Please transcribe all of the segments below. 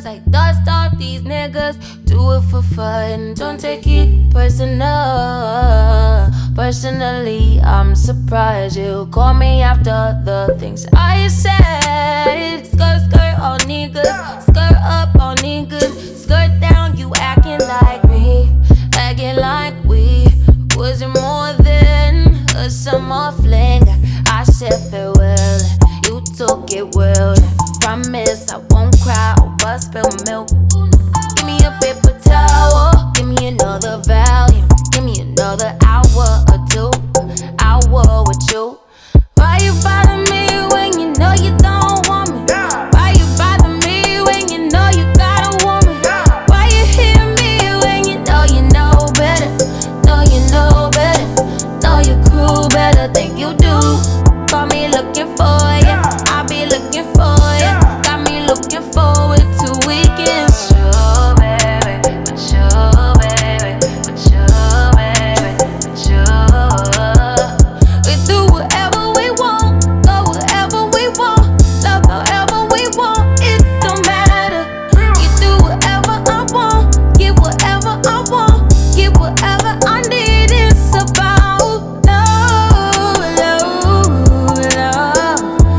Cause I dust off these niggas, do it for fun. Don't take it personal. Personally, I'm surprised you call me after the things I said. Skirt, skirt on niggas, skirt up on niggas, skirt down, you acting like me, acting like we wasn't more than a summer fling. I said farewell, you took it well. Promise I won't cry over spilled milk. Give me a paper towel, give me another volume, give me another hour or two, hour with you. Why you bother me when you know you don't want me? Why you bother me when you know you got a woman? Why you hit me when you know better? Know you know better, know your crew better than you do. Call me looking for ya, I'll be looking for ya. Got me looking forward to weekends. Sure, baby, but sure, baby, but sure, baby, but sure. We do whatever we want, go wherever we want, love however we want. It don't matter. You do whatever I want, get whatever I want, get whatever I need. It's about love, love, love,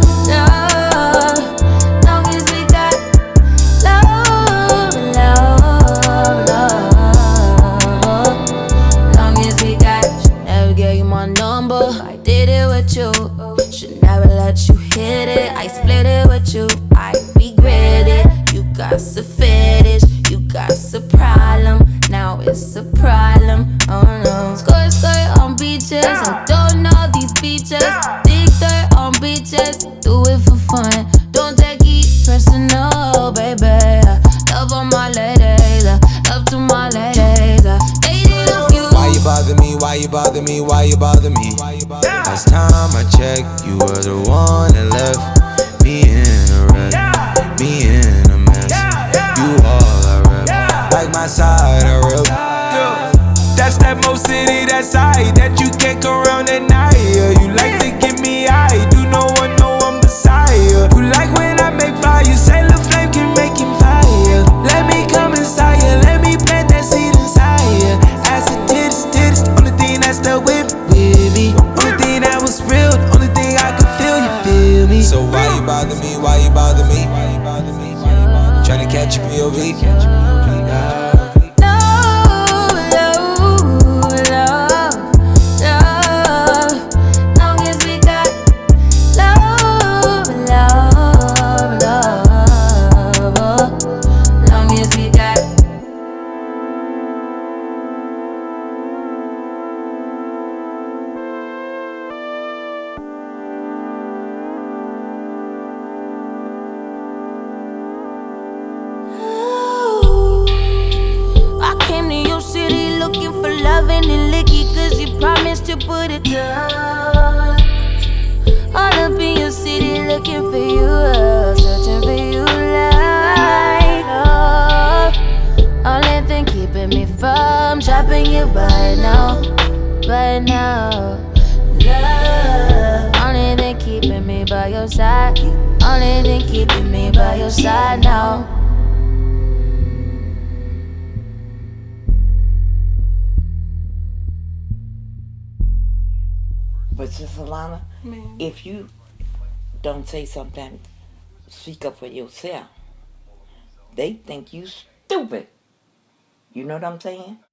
love. Long as we got love, love, love. Long as we got. Never gave you my number, I did it with you. Should never let you hit it, I split it with you. I regret it, you got a fetish, you got a problem. Now it's a problem, oh no. Skirt, skirt on beaches, I don't know these beaches. Dig dirt on beaches, do it for fun. Don't take it personal, baby. Love on my ladies, love to my ladies. Dated a few. Why you bother me? Why you bother me? Why you bother me? Last time I checked, you were the one that left me in a wreck, me in a mess. You all I rep, like my side I rep. That's that Mo City, that side that you can't go around at night. You like to get me high, do no one know I'm beside you. You like when I make fire, you say the flame can make him fire. Let me come inside you, let me plant that seed inside you. Acid titties, titties, only thing that's still with me. Only thing that was real, the only thing I could feel, you feel me. So why you bother me? Why you bother me? Tryna catch a POV. Love, love, love, love. Long as we got love, love, love. Long as we got. I came to your city looking for loving and licky, cause you promised to put it down. All up in your city looking for you, searching for you like love. Only thing keeping me from dropping you right now, right now. Love. Only thing keeping me by your side, only thing keeping me by your side now. But Sister Lana, if you don't say something, speak up for yourself, they think you stupid. You know what I'm saying?